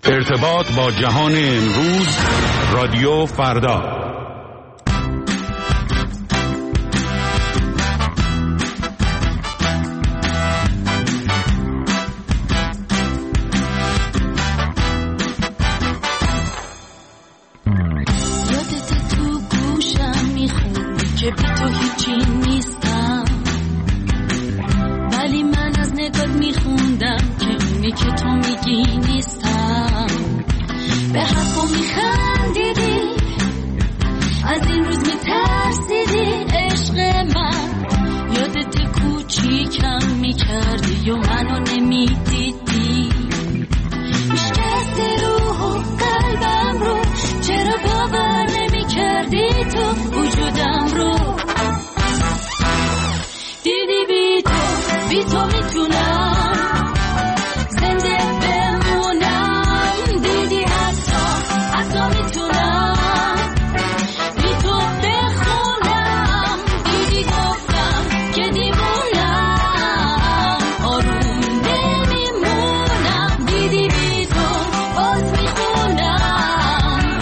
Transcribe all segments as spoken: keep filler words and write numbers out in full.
ارتباط با جهان امروز، رادیو فردا. یادت تو گوشم میخونی که بی تو هیچی نیستم، ولی من از نگات میخوندم که اونی که تو میگی نیستم. به حرفو میخندیدی، از این روز میترسیدی عشق من. یادت کوچیکم میکردی و منو نمیدیدی، میشکستی روح و قلبم رو، چرا باور نمیکردی تو وجودم رو. دیدی بی تو بی تو میتونم زنده بمونم، دیدی حتی حتی میتونم بی تو بخونم، دیدی گفتم که دیوونم آروم نمیمونم، دیدی بی تو باز میخونم.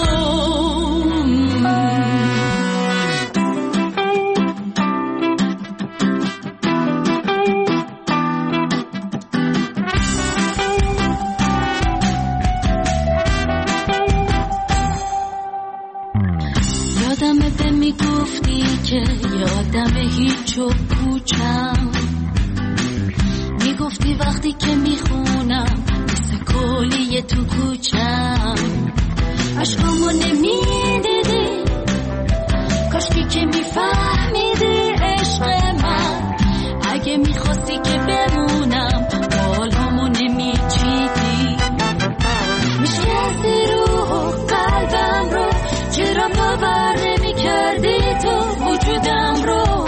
یادمه به میگفتی که یادم هیچ و پوچم، میگفتی وقتی که میخونم مثل کلیه تو کوچم. عشقامو نمیدیدی، کاشکی که میفهمیدی عشق من. اگه میخواستی که بمونم بالامو نمیچیدی، میشکستی روح و قلبم رو، چرا باور نمیکردی تو وجودم رو.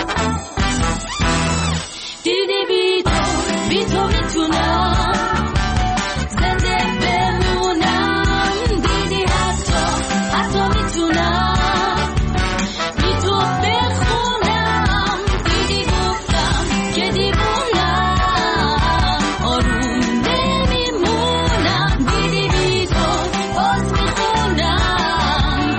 دیدی بی تو بی تو میتونم زنده بمونم، دیدی حتی حتی میتونم بی تو بخونم، دیدی گفتم که دیوونم آروم نمیمونم، دیدی بی تو باز میخونم.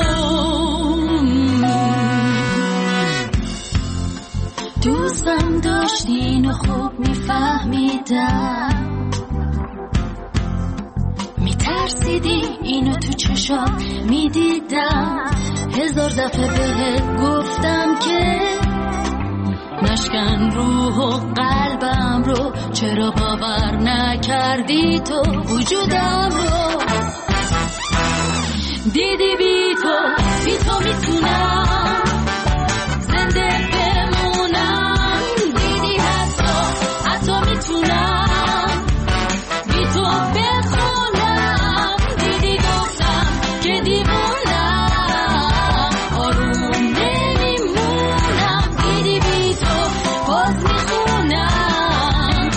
دوستم داشتین و خوب میفهمیدم، میترسیدی اینو تو چشام میدیدم. هزار دفعه بهت گفتم که نشکن روح و قلبم رو، چرا باور نکردی تو وجودم رو. دیدی بی تو بی تو میتونم زنده بمونم، دیدی حتی حتی میتونم بی تو بخونم، دیدی گفتم که دیوونم آروم نمیمونم، دیدی بی تو باز میخونم.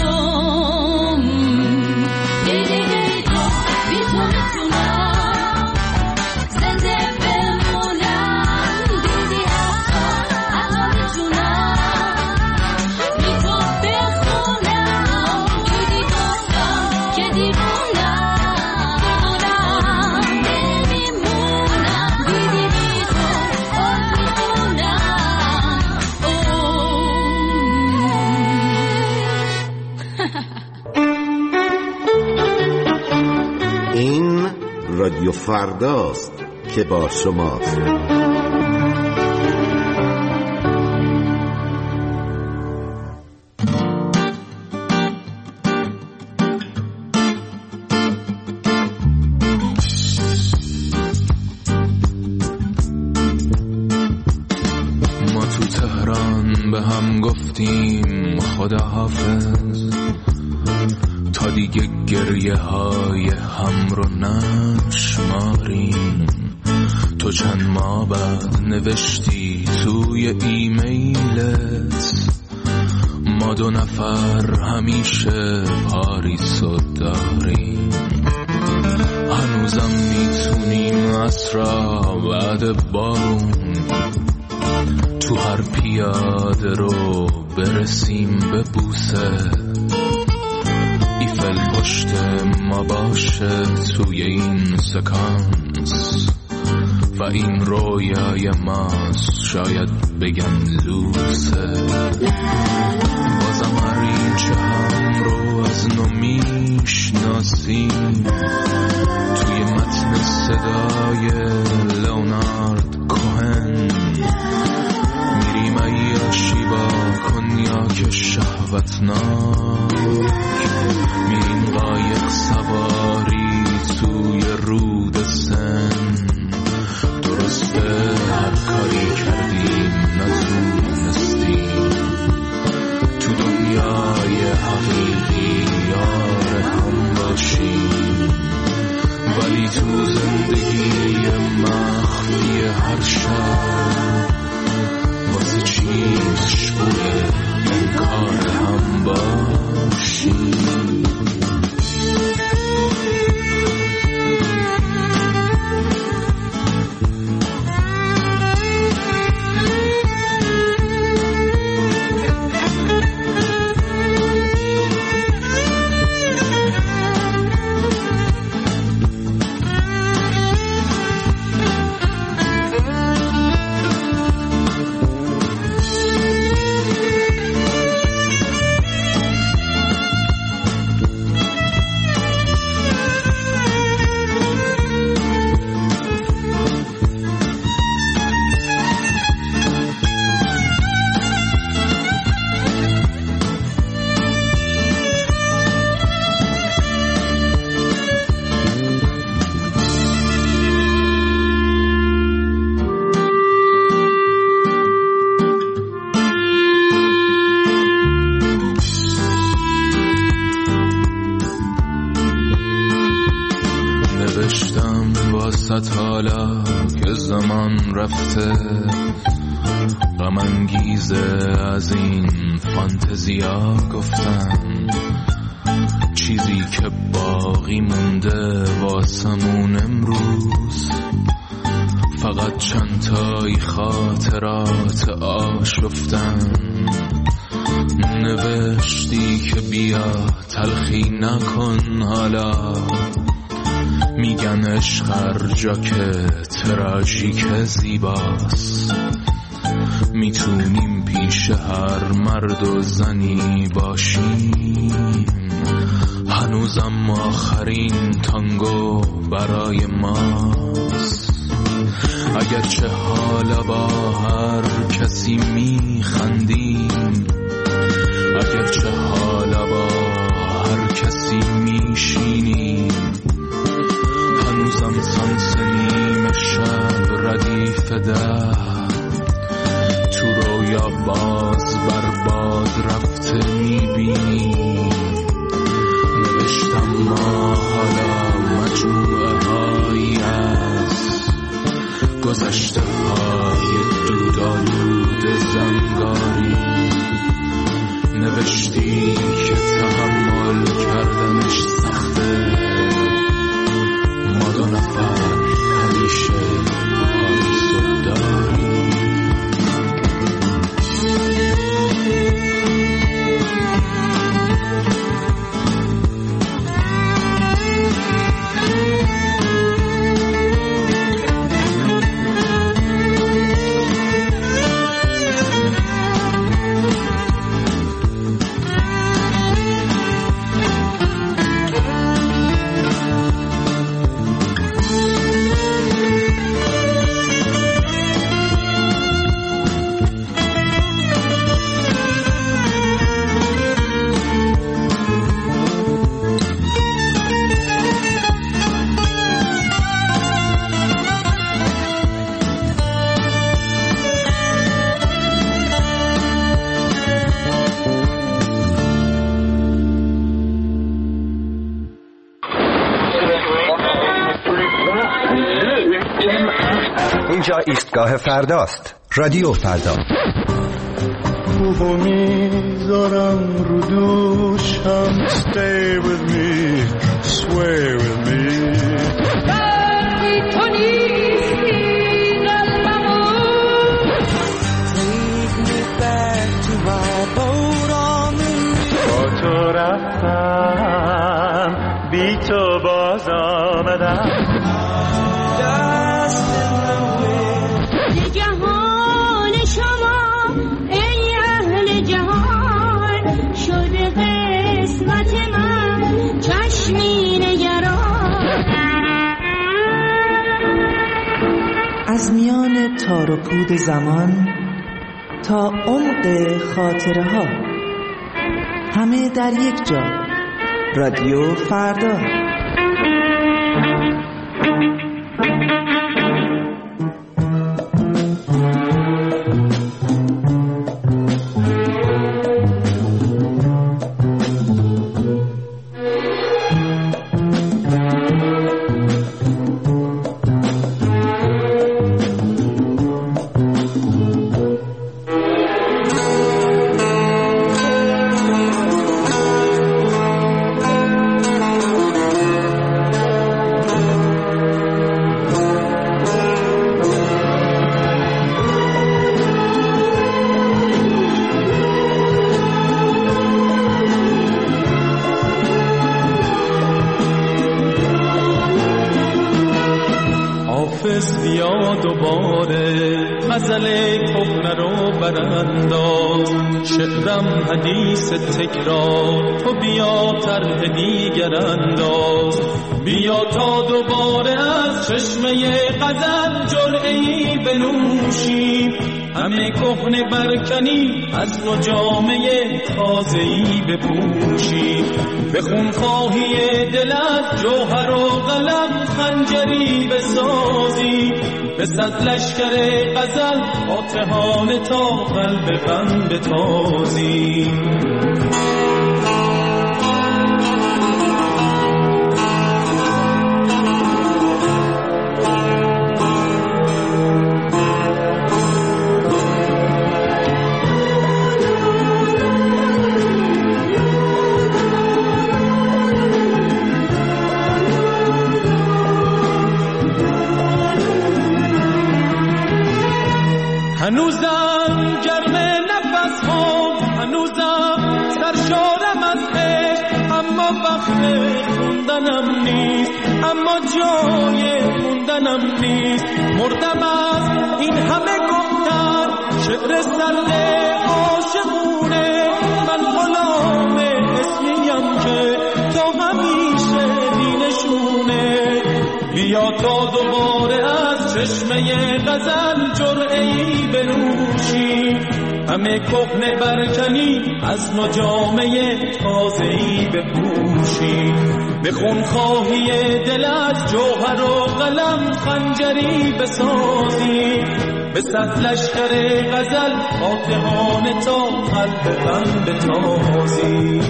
دیدی بی تو بی تو میتونم زنده بمونم، دیدی حتی حتی میتونم بی تو بخونم، دیدی گفتم که دیوونم نمیمونم، دیدی بی تو باز میخونم. این رادیو فرداست که با شماست. ما تو تهران به هم گفتیم خداحافظ، تا دیگه گریه های هم رو نشماریم. تو چند ماه بعد نوشتی توی ایمیلت، ما دو نفر همیشه پاریسو داریم. هنوزم میتونیم عصرا بعد بارون تو هر پیاده رو برسیم به بوسه. محفل پشت ما باشه توی این سکانس و این رویای ماست، شاید بگم لوسه. بازم هرینچه هم رو از نو میشناسیم توی متن صدای لئونارد کوهن. میریم عیاشی با کنیاک شهوتناک، میریم قایق سواری توی رود سن. درسته هر کاری کردیم نتونستیم تو دنیای حقیقی یار هم باشیم، ولی تو زندگی مخفی هر شب واسه چیز شبوه انکار هم باشیم. حالا که زمان رفته غم انگیزه از این فانتزیا گفتم، چیزی که باقی مونده واسمون امروز فقط چند تایی خاطرات آشفتن. نوشتی که بیا تلخی نکن، حالا میگن عشق هر جا که تراژیک زیباست، میتونیم پیش هر مرد و زنی باشیم. هنوزم آخرین تانگو برای ماست، اگرچه حالا با هر کسی میخندیم، اگرچه حالا با هر کسی میشینیم، هنوزم سانس نیم شب ردیف ده تو رویا باز برباد رفته میبینیم. نوشتم ما حالا مجموعه هایی از گذشته های دودالود زنگاری، نوشتی که تحمل کردنش سخته، ما دو نفر همیشه آرزو داریم. اینجا ایستگاه فرداست، رادیو فردا. روحو میذارم رو دوشم، stay with me, sway with me. بردی تو نیستی قلبمون، Take me back to my boat on the river. با تو رفتم بی تو باز آمدم. جهان شما ای اهل جهان شده قسمت من چشمی نگران. از میان تار و پود زمان تا عمق خاطره ها، همه در یک جا. رادیو فردا. حدیث تکرار تو بیا طرح دیگر انداز. بیا تا دوباره از چشمه غزل جرعه‌ای بنوشیم. همه کهنه برکنی از نو جامه تازه‌ای بپوشیم. به خونخواهی دلت جوهر و قلم خنجری بسازی. به صد لشکر غزل فاتحانه تا قلب غم بتازی. هنوزم گرم نفس ها، هنوزم سرشارم از عشق، اما وقت خوندنم نیست، اما جای موندنم نیست. مردم از این همه گفتن شعر سرد عاشقونه. من غلام اسمیم که تا همیشه دینشونه. بیا تا دوباره از چشمه غزل جرعه‌ای بنوشی. همه کهنه برکنی از نو جامه تازه‌ای بپوشی. به خونخواهی دلت جوهر و قلم خنجری بسازی. به صد لشکر غزل فاتحانه تا قلب غم بتازی.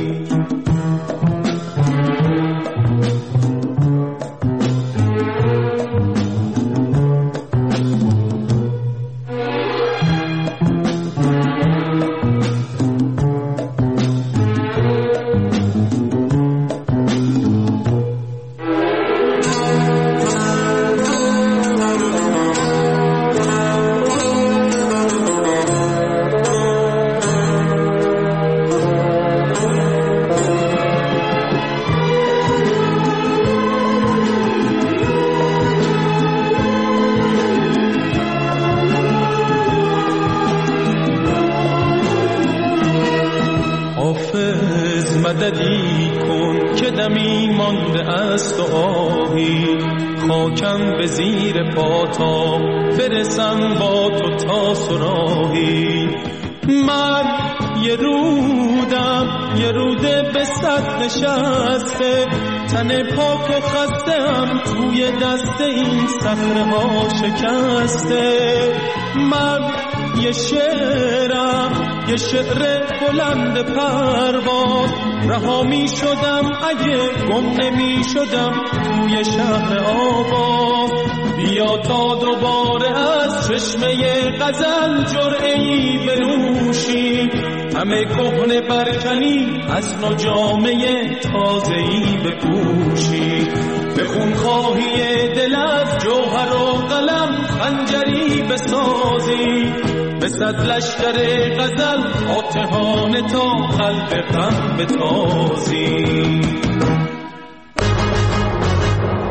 مددی کن که دمی مانده است و آهی. خاکم به زیر پاتا برسم با تو تا سراهی. من یه رودم یه روده به صد نشسته. تن پاک و خسته‌ام توی دست این صخره ها شکسته. من یه شعرم یه شعر بلند پرواز. رها می شدم اگه گم نمی شدم توی شهر آواز. بیا تا دوباره از چشمه غزل جرعه‌ای بنوشی. همه کهنه برکنی از نو جامه تازه‌ای بپوشی. به خونخواهی دلت جوهر و قلم خنجری بسازی. به صد لشکر غزل فاتحانه تا قلب غم بتازی.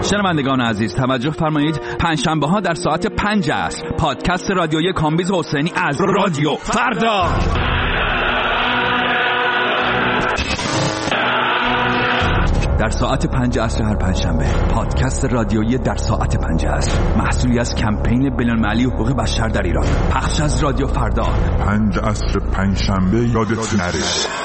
شنوندگان عزیز توجه فرمایید، پنجشنبه ها در ساعت پنج عصر پادکست رادیویی کامبیز حسینی از رادیو فردا. در ساعت پنج عصر هر پنجشنبه پادکست رادیویی در ساعت پنج عصر، محصولی از کمپین بین‌المللی حقوق بشر در ایران، پخش از رادیو فردا. پنج عصر پنجشنبه یادت نره.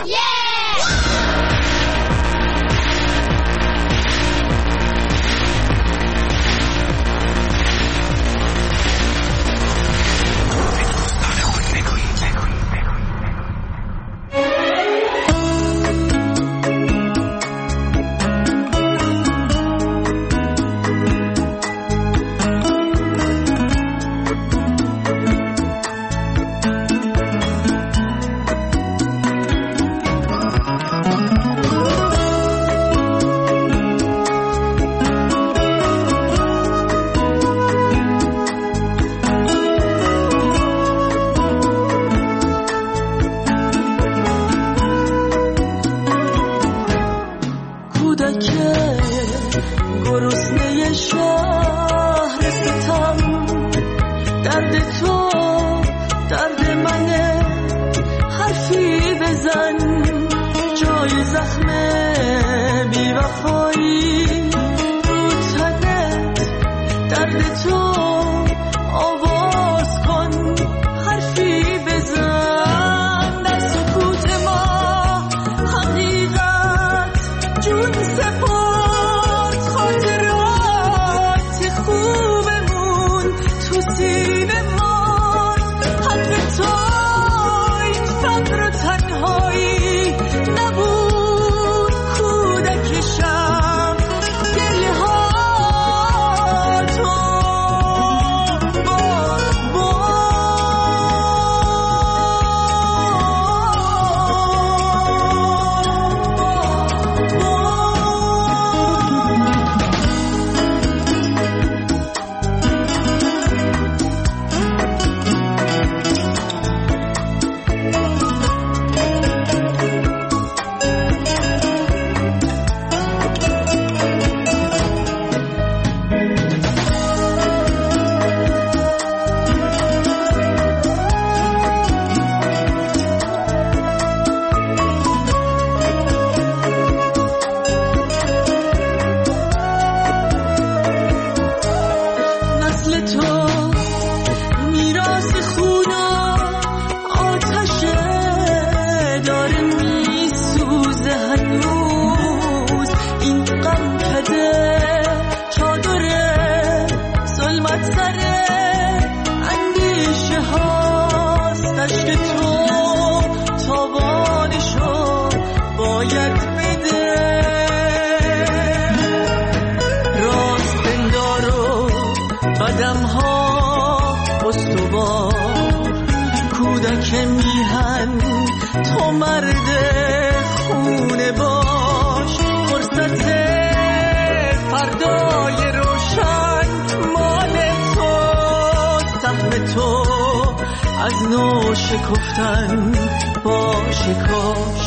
شکفتن با شکاش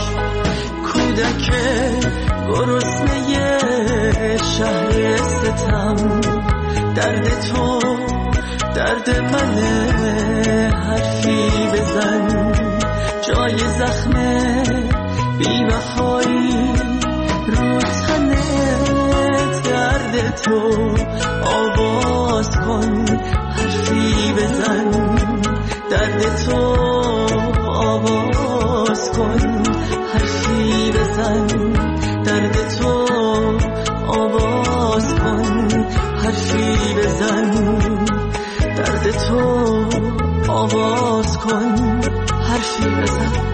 کودک گرسنه شهر ستم، درد تو درد منه، حرفی بزن جای زخم بی وفایی رو تنه، درد تو آواز کن حرفی بزن، درد تو آواز کن حرفی بزن، درد تو آواز کن حرفی بزن، درد تو آواز کن حرفی بزن.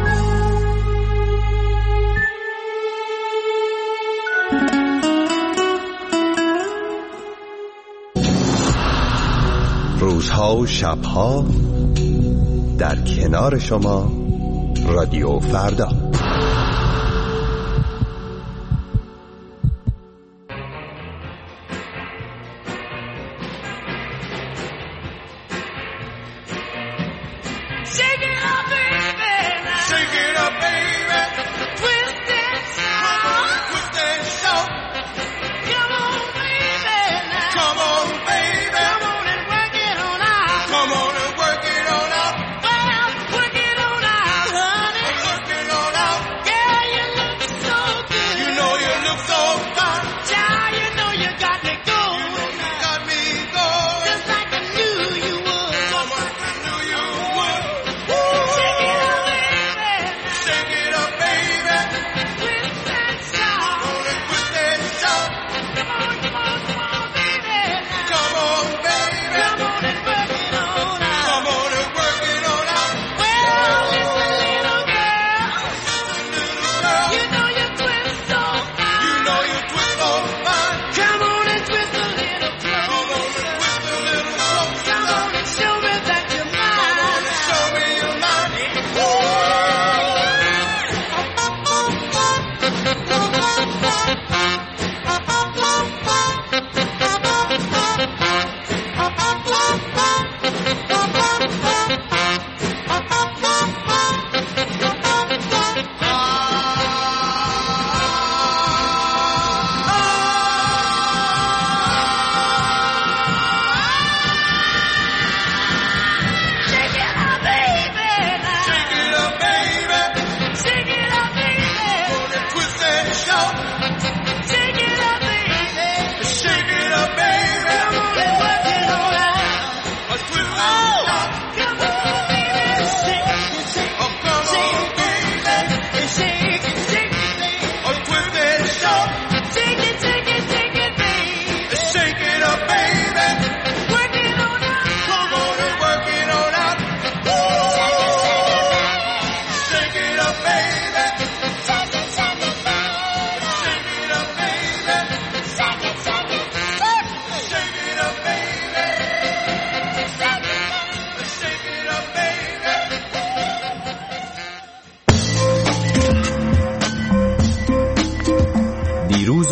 روزها و شبها در کنار شما رادیو فردا. Twist and shout, come on baby,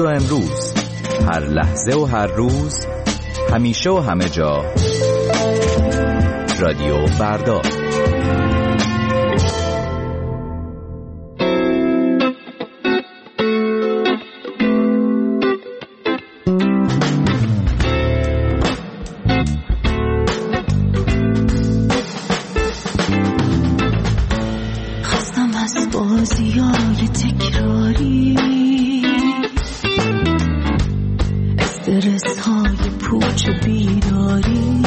امروز، هر لحظه و هر روز، همیشه و همه جا. رادیو فردا. خستم از بازیای تکراری، استرس های پوچ بیداری،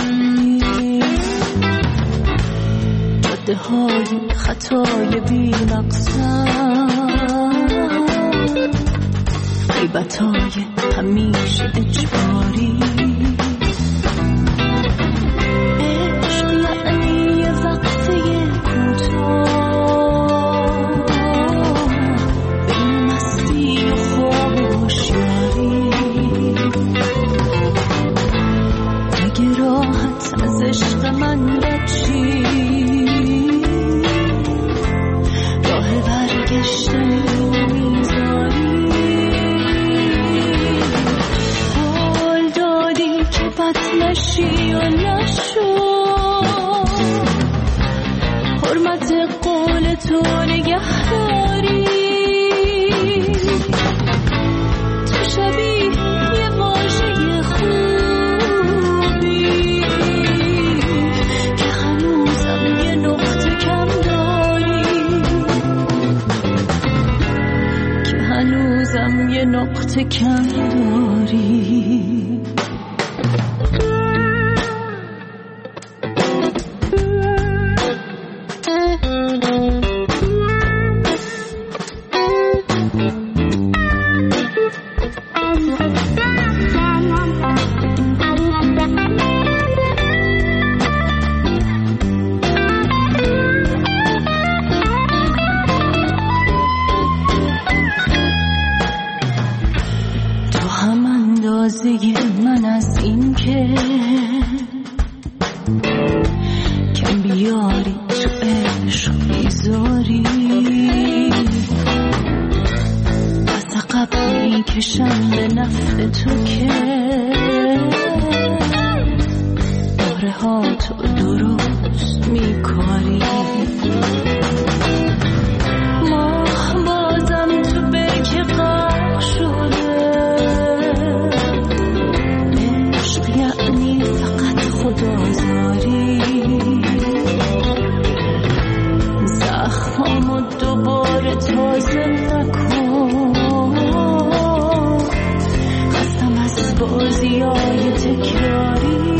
جاده های خطای بی مقصد، غیبت های همیشه اجباری. عشق یعنی یه وقفه کوتاه بین مستی و خواب و هوشیاری. اگه راحت از عشق من بچی، راه برگشتن رو میذاری. حال دادی که بد نشی و نشو، حرمت قول تو نگهداری. تو شبیه یه واژه خوبی که هنوزم یه نقطه کم داری، که هنوزم یه نقطه کم داری. من از این که کم بیاری تو عشق بیزاری، از عقب میکشم به نفع تو که باره ها تو درست میکاری. ماه بازم تو برکه غرق شده، یعنی فقط خدازاری. زخمامو دوباره تازه نکن، خستم از بازیای تکراری.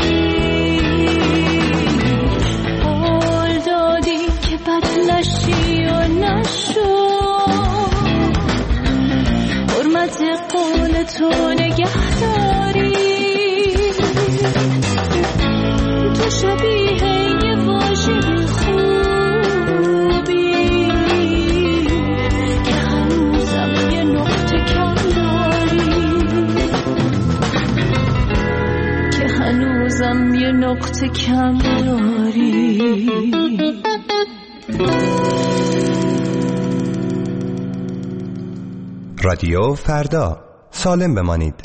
حال دادی که بد نشی و نشو، حرمت قول تو نگهداری. تو شبیه یه واژه خوبی که هنوزم یه نقطه کم داری، که هنوزم یه نقطه کم داری. رادیو فردا. سالم بمانید.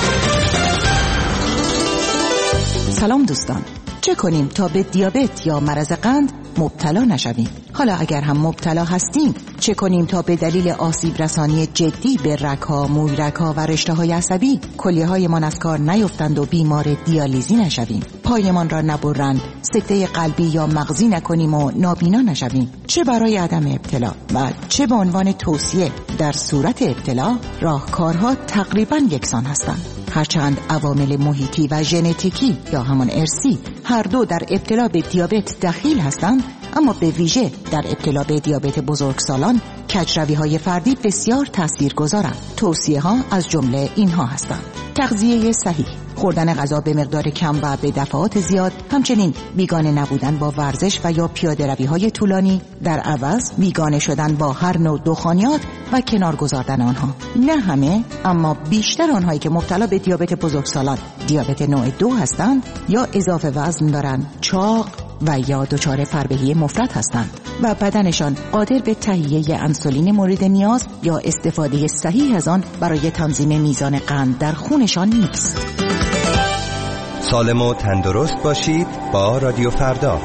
سلام دوستان، چه کنیم تا به دیابت یا مرض قند مبتلا نشویم؟ حالا اگر هم مبتلا هستیم چه کنیم تا به دلیل آسیب رسانی جدی به رگ‌ها، مویرگ‌ها و رشته‌های عصبی کلیه‌هایمان از کار نیفتند و بیمار دیالیزی نشویم؟ پایمان را نبرند، سکته قلبی یا مغزی نکنیم و نابینا نشویم؟ چه برای عدم ابتلا و چه به عنوان توصیه در صورت ابتلا، راهکارها تقریباً یکسان هستند. هرچند عوامل محیطی و ژنتیکی یا همان ارثی هر دو در ابتلا به دیابت دخیل هستند، اما به ویژه در ابتلا به دیابت بزرگسالان کجروی‌های فردی بسیار تاثیرگذارند. توصیه‌ها از جمله اینها هستند: تغذیه صحیح، خوردن غذا به مقدار کم و به دفعات زیاد، همچنین بیگانه نبودن با ورزش و یا پیاده‌روی‌های طولانی، در عوض بیگانه شدن با هر نوع دخانیات و کنار گذاردن آنها. نه همه، اما بیشتر آنهایی که مبتلا به دیابت بزرگسالان دیابت نوع دو هستند یا اضافه وزن دارند، چاق و یا دچار فربهی مفرط هستند. و بدنشان قادر به تهیه انسولین مورد نیاز یا استفاده صحیح از آن برای تنظیم میزان قند در خونشان نیست. سالم و تندرست باشید با رادیو فردا.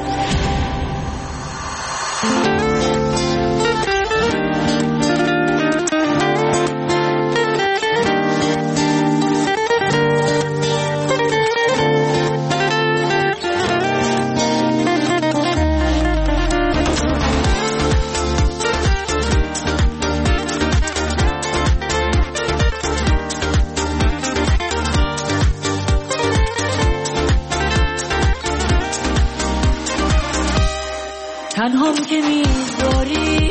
تنهام که میذاری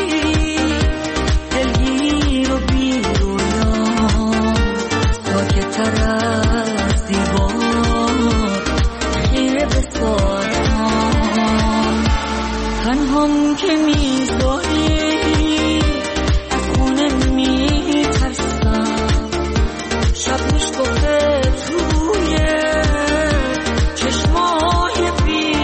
دلگیر و بی رویا ساکت تر از دیوار خیره به سارم. تنهام که میذاری از خونه میترسم، شب میشکفه توی چشمای بی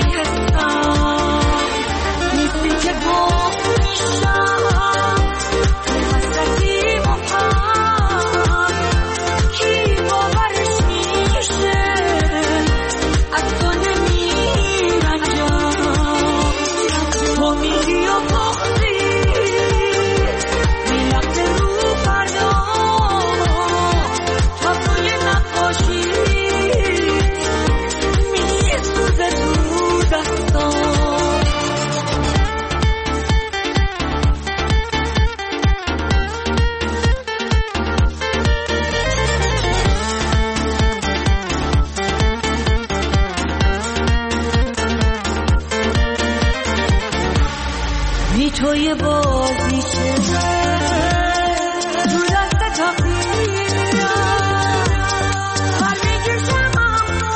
توی بازی چه تو دست تقدیرم هر میکشم اما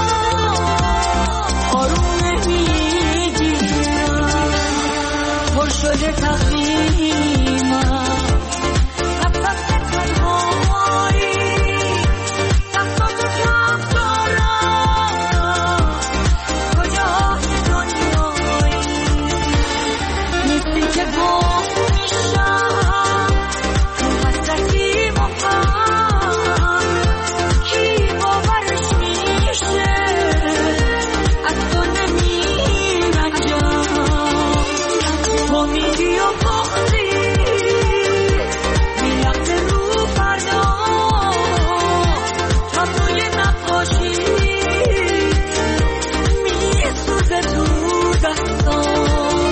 آروم نمیگیرم، پر شده تقدیمم نفس تنهایی دستاتو کم دارم کجای دنیایی نیستی که گم میشم تو حسرتی مقام کی باورش میشه از تو نمیرنجم تو میگی و باختی میلغزه رو فردا تابلوی نقاشی میسوزه تو دستام.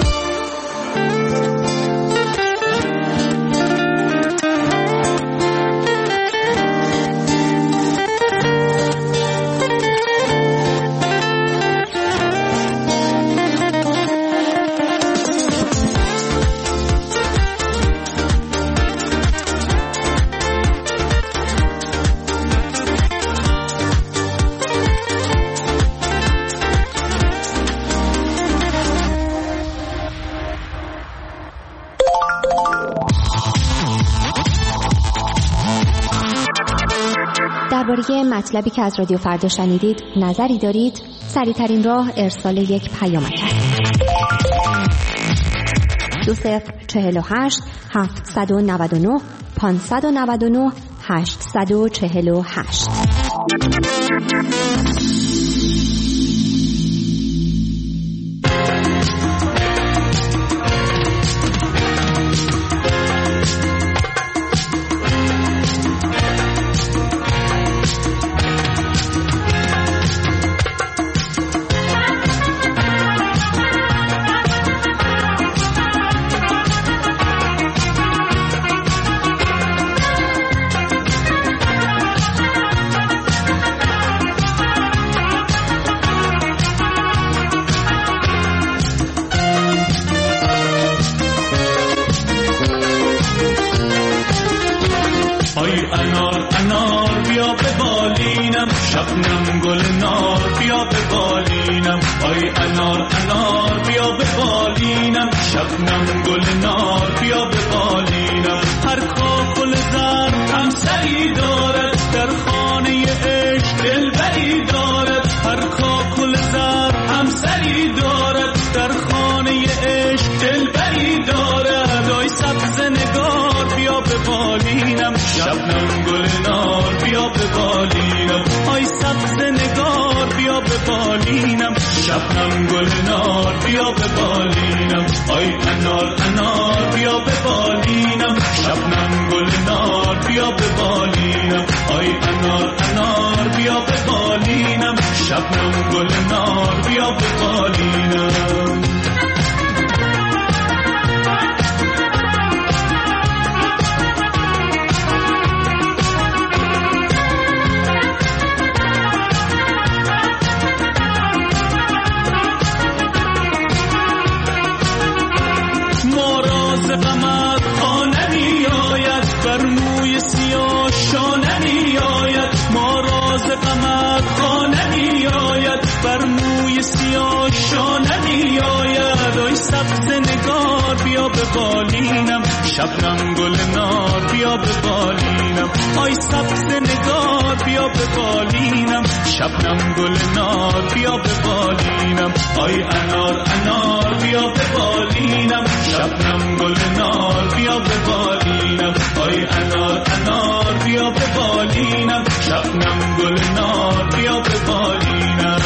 درباره مطلبی که از رادیو فردا شنیدید نظری دارید؟ سریع‌ترین راه ارسال یک پیامک است. دو صفر چهل و هشت هفتصد و نود و نه پانصد و نود و نه هشتصد و چهل و هشت. شبنم گل نار بیا به بالینم، آی انار انار بیا به بالینم، شبنم گل نار بیا به بالینم. هر کاکل زر هم سری دارد، در خانه عشق دلبری دارد. هر کاکل زر هم سری دارد، در خانه عشق دلبری شبنم گل نار بیا به بالینم آی انار انار بیا به بالینم شبنم گل نار بیا به بالینم آی انار انار بیا به بالینم شبنم گل نار بیا به بالینم غمت خانه می آید بر موی سیاه شانه می آید ما راز غمت خانه می آید بر موی سیاه شانه می آید آی سبز نگار بیا به بالینم شبنم گل نار بیا به بالینم آی سبز نگار بیا به بالینم شبنم گل نار بیا به بالینم آی انار انار بیا به بالینم شبنم گل نار بیا به بالینم آی انار انار بیا به بالینم شبنم گل نار بیا به بالینم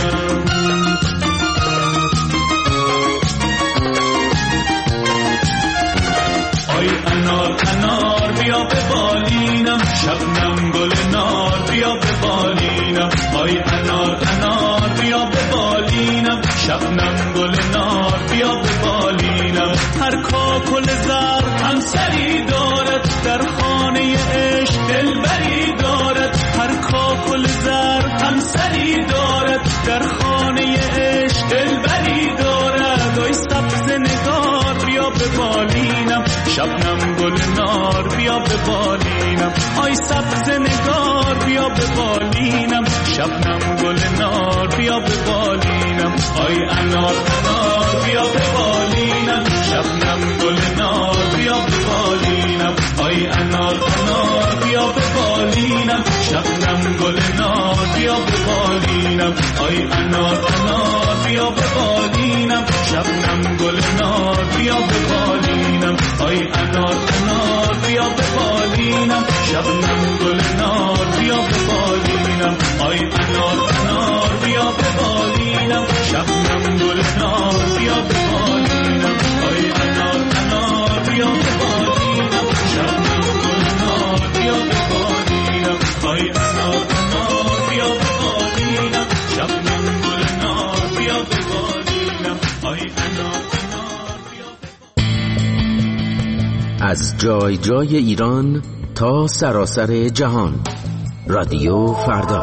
آی انار انار بیا به بالینم شبنم گل نار بیا به بالینم آی انار انار بیا به بالینم شبنم گل نار بیا به بالینم هر کاکل زرد هم سری دارد در خانه عشق دلبری دارد هر کاکل زرد هم سری دارد در خانه عشق دلبری دارد آی سبز نگار بیا به بالینم شبنم گل نار بیا به بالینم آی سبز نگار بیا به بالینم شبنم گل نار بیا به بالینم آی انار انار بیا به بالینم شبنم گل نار بیا به بالینم آی انار انار بیا به بالینم شبنم گل نار بیا به بالینم آی انار انار بیا به بالینم شبنم گل نار بیا به بالینم آی انار انار بیا به بالینم شبنم گل نار بیا به بالینم آی انار انار بیا به بالینم شبنم گل نار بیا به بالینم آی انار انار بیا به بالینم شبنم گل نار بیا به بالینم آی انار انار بیا به بالینم شبنم گل نار بیا به بالینم آی انار انار بیا به از جای جای ایران تا سراسر جهان رادیو فردا.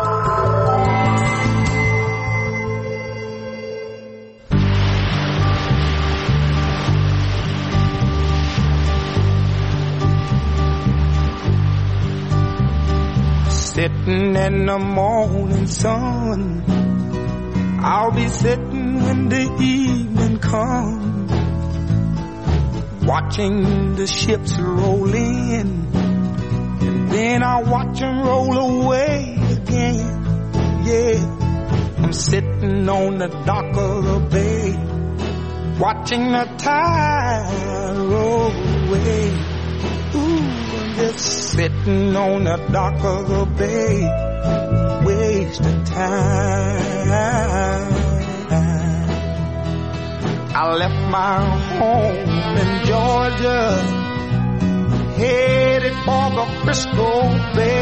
Sitting in the morning sun, I'll be sitting when the evening comes, watching the ships roll in, and then I'll watch them roll away again. Yeah, I'm sitting on the dock of the bay, watching the tide roll away. Ooh, I'm just sitting on the dock of the bay, wasting time. I left my home in Georgia, headed for the Frisco Bay,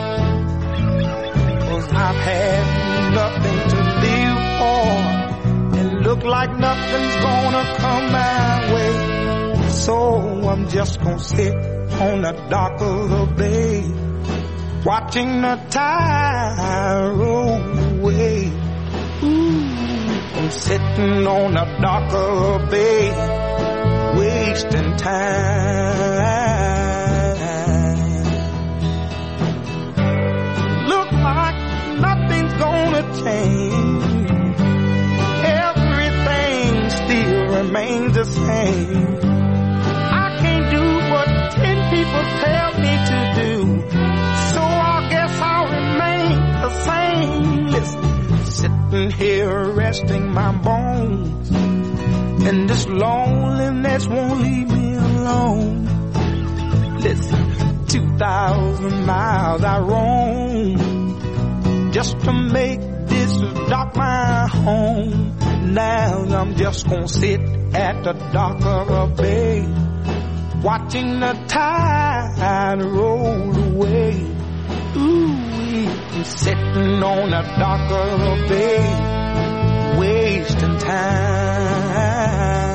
'cause I've had nothing to live for, and look like nothing's gonna come my way. So I'm just gonna sit on the dock of the bay, watching the tide roll away. Ooh, I'm sitting on the dock of the bay, wasting time. Look like nothing's gonna change, everything still remains the same. I can't do what ten people tell me to do, so I guess I'll remain the same. Listen, sitting here resting my bones, and this loneliness won't leave me alone. Listen, two thousand miles I roam just to make this is dock my home. Now I'm just gonna sit at the dock of a bay, watching the tide roll away. Ooh, sitting on the dock of a bay, wasting time.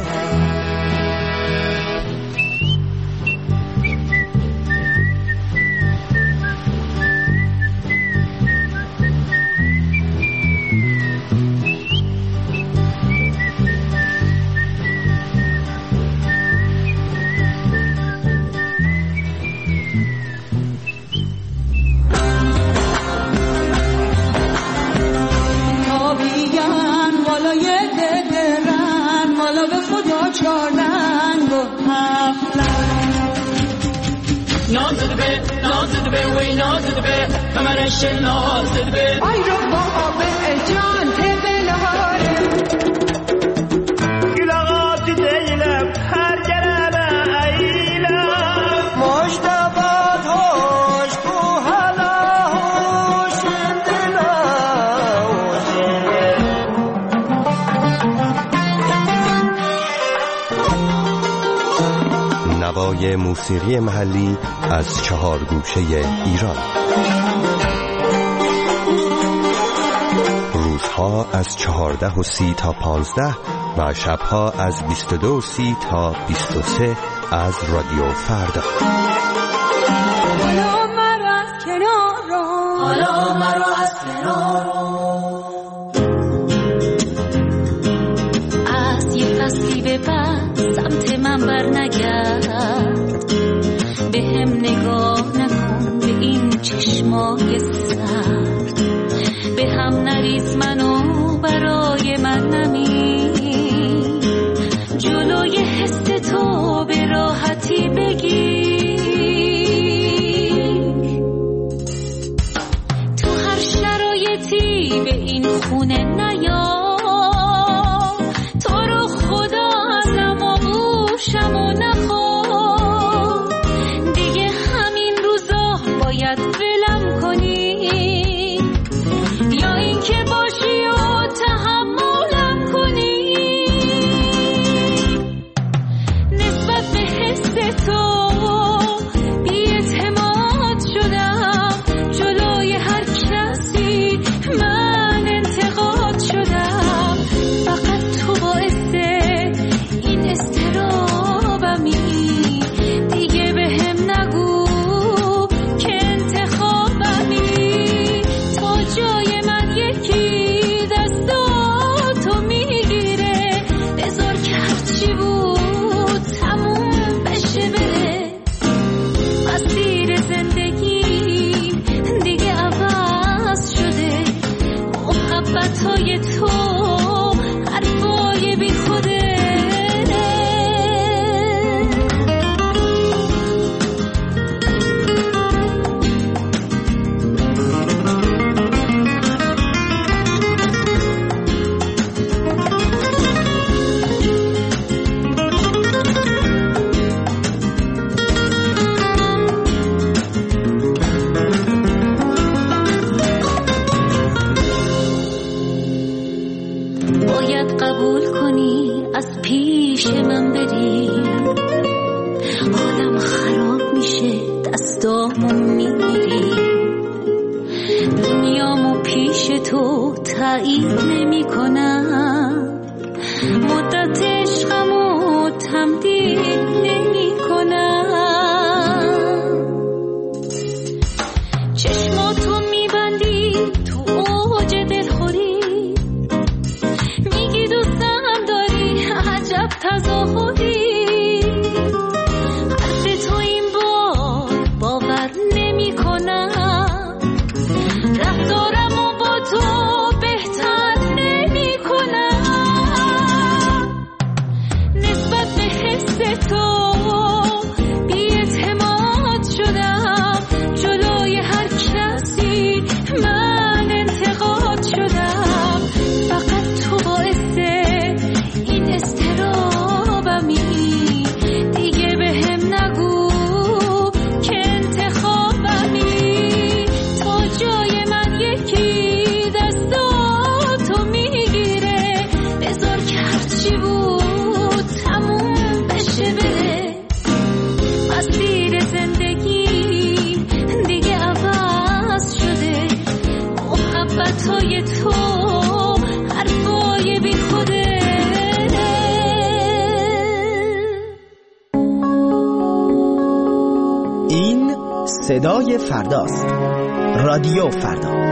نازد به نازد به وی نازد به کمرش نازد به آی رو بابا به جان تبلاره گلغات دیلم هر گرم ایلم مشتبات هوش کو حالا هوش دلا نوای موسیقی محلی از چهار گوشه ایران. روزها از چهارده و سی تا پانزده و شبها از بیست و دو و سی تا بیست و سه از رادیو فردا. حالا مرا از کنار رو حالا مرا از کنار رو از یه فصلی به بعد سمت من بر نگرد، به هم نگاه نکن به این چشمای سرد، به هم نریز منو برای من نمی، جلوی حس تو به راحتی بگیر، تو هر شرایطی به این خونه نیا، تو رو خدا ازم آغوشم و نخواه، دیگه همین روزا باید ولم کنی یا این که باشی و تحملم کنی، نسبت به حس تو بی‌اعتماد شدم، جلوی هر کسی من انتقاد شدم، فقط تو باعث این استرابمی، دیگه به هم نگو که انتخابمی، تا جای من یکی دستاتو میگیره، بذار که هرچی بود تموم بشه بره، مسیر زندگی دیگه عوض شده، محبتهای تو حرفای بی خوده. باید قبول کنی از پیش من بری، حالم خراب میشه دستامو میگیری، دنیامو پیش تو تایید نمی کنم، مدت عشقمو تمدید نمی کنم، چشماتو میبندی تو اوج دلخوری، میگی دوستم داری عجب تظاهری، حرف تو این بار باور نمی کنم، رفتارمو با تو بهتر نمی کنم، صدای فرداست. رادیو فردا.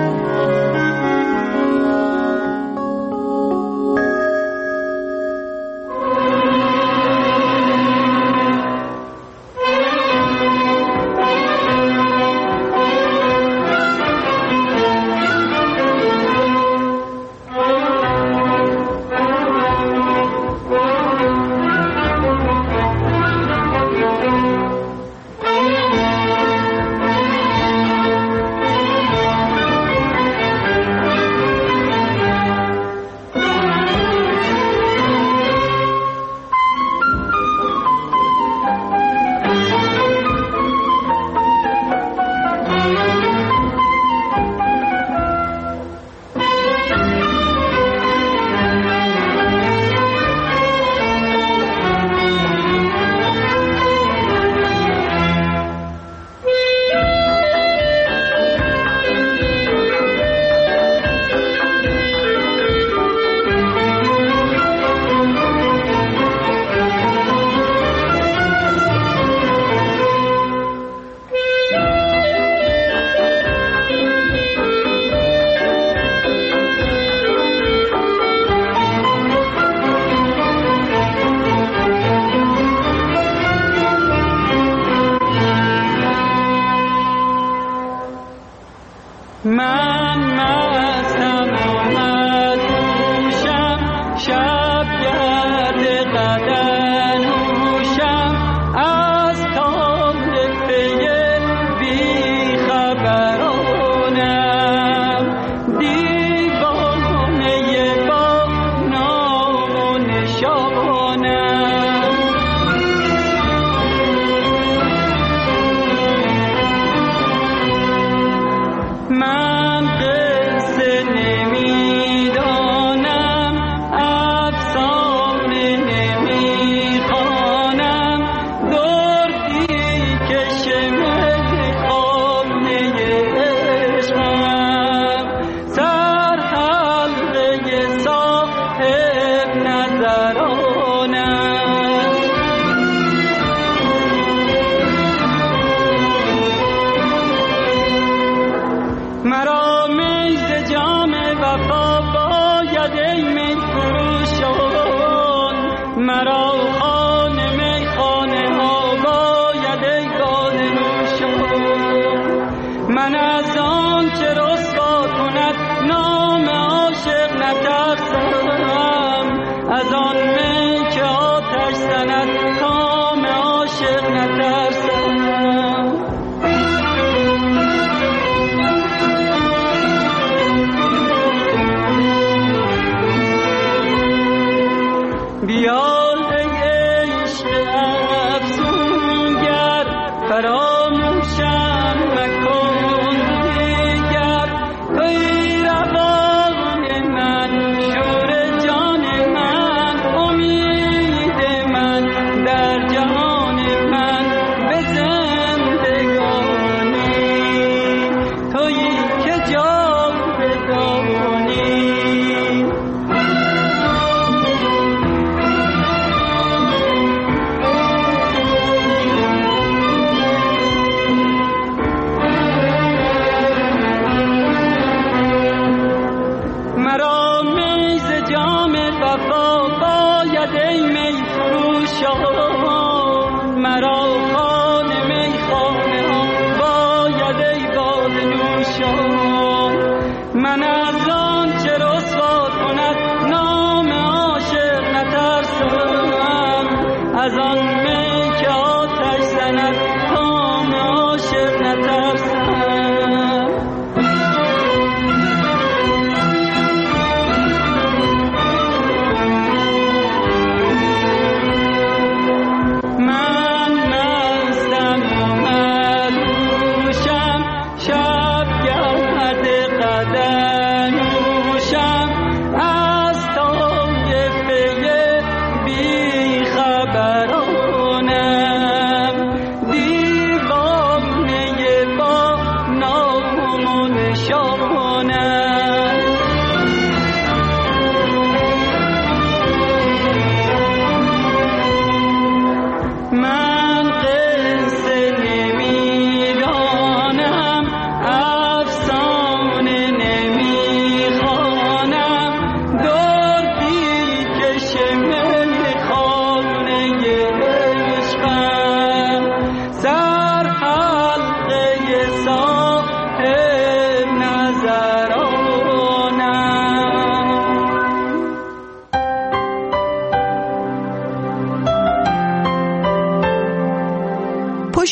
من قصه نمیدانم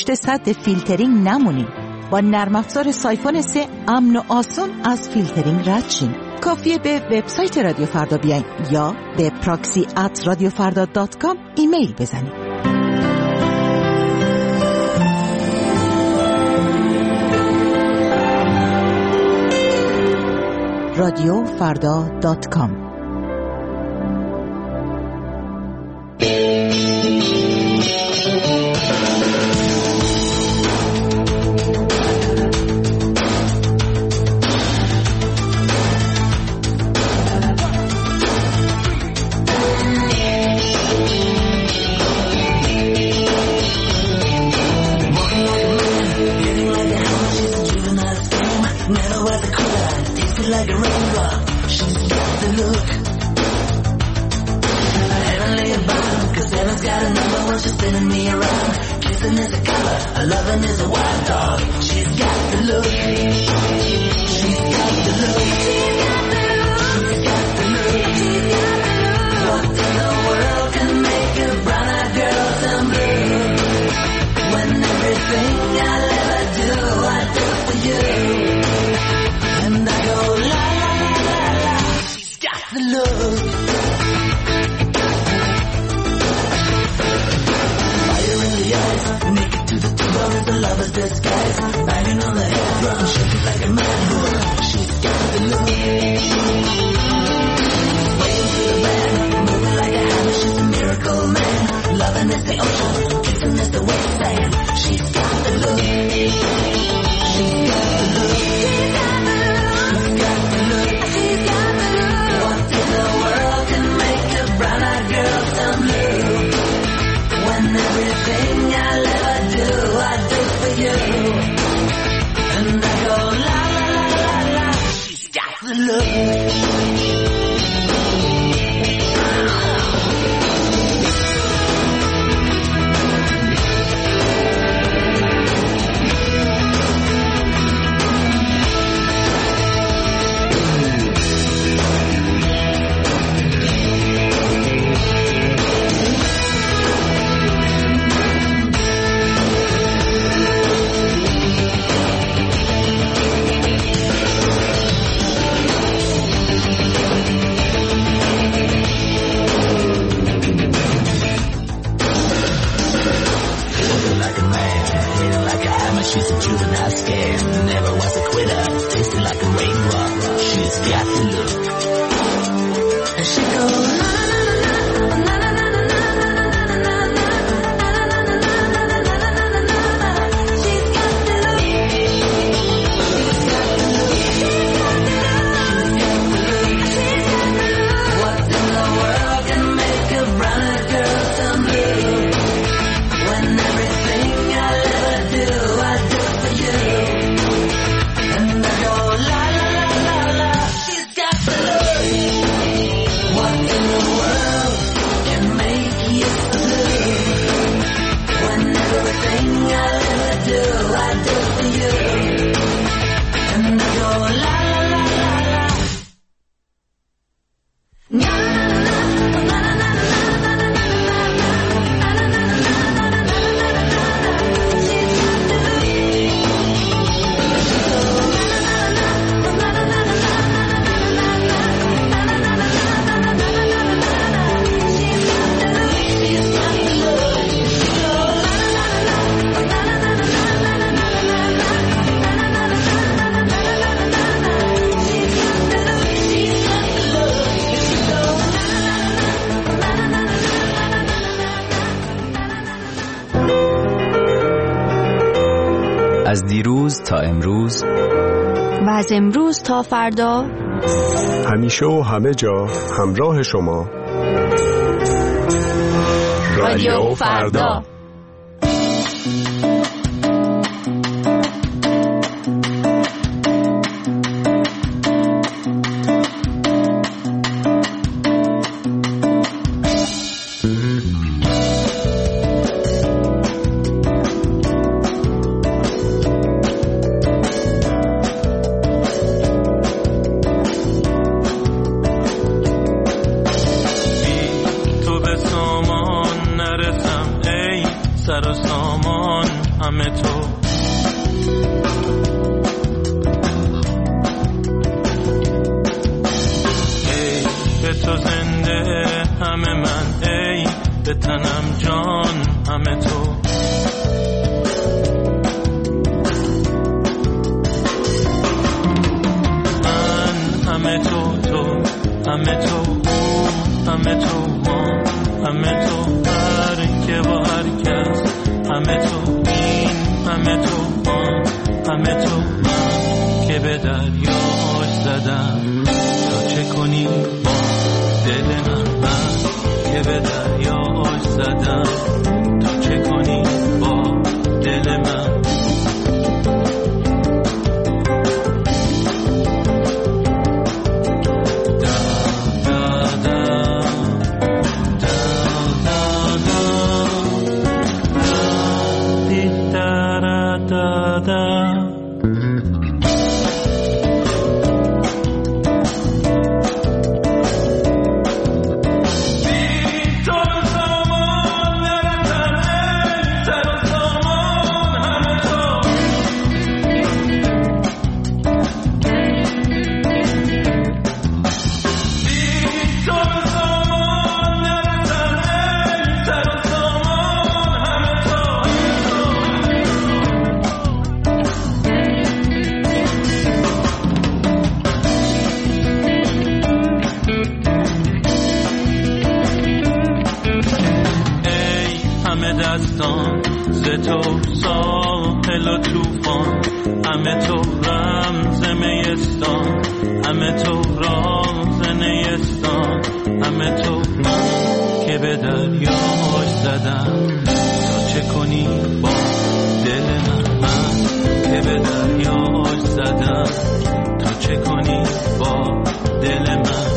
پشت سد فیلترینگ نمونین. با نرم افزار سایفون سه امن و آسون از فیلترینگ رد شین. کافیه به وبسایت رادیو فردا بیاین یا به پراکسی ات رادیو فردا دات کام ایمیل بزنید. رادیو فردا دات کام. Like a raindrop, she's got the look. Heavenly bound, cause heaven's got a number when she's spinning me around. Kissing is a color, a loving is a wild dog. She's got the look. She's got the look. She's got the look. She's got the look. She's got the look. What in the world can make a brown-eyed girl turn blue? When everything I'll ever do, I do for you. And I go la la la la la. She's got the look. Fire in the eyes, naked to the tone is a lover's disguise. Banging on the head drum, shaking like a mad bull. She's got the look. Swaying to the band, moving like a hammer. She's a miracle man. Loving is the ocean, kissing is the wet sand. She's got the look. She's got the look. She's got the look. Everything I'll ever do, I do for you. And I go la la la la la. She's got the look. She's a juvenile scam, never was a quitter, tasted like a raindrop. She's got the look. And she goes na na na na na na na na na na. She's got the look. She's got the look. She's got the look. She's got the look. What in the world can make a brown girl turn blue? When everything I'll ever do, I do for you. And I go la la la la la. She's got the look. What in the world can make you blue? When everything I'll ever do, I do for you. And I go la la la la la. Na na na na na na. از دیروز تا امروز و از امروز تا فردا، همیشه و همه جا همراه شما. رادیو فردا. تو به سامان نرسم ای همه تو تو همه تو همه تو ما همه تو هر که با هر کس همه تو این همه تو ما همه تو من که به دریاش زدم تا چه کنی با دل من من که به دریاش زدم تا چه کنی با دل من تو ساحل و توفان همه تو رمز میستان همه تو راز نیستان همه تو من که به دریاش زدم تا چه کنی با دل من من که به دریاش زدم تا چه کنی با دل من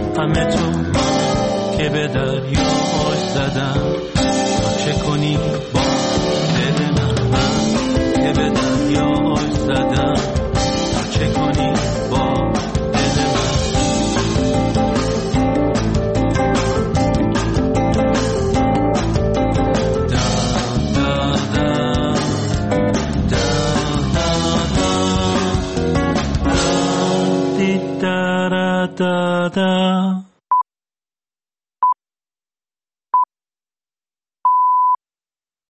همه تو من که به دریاش زدم تا چه کنی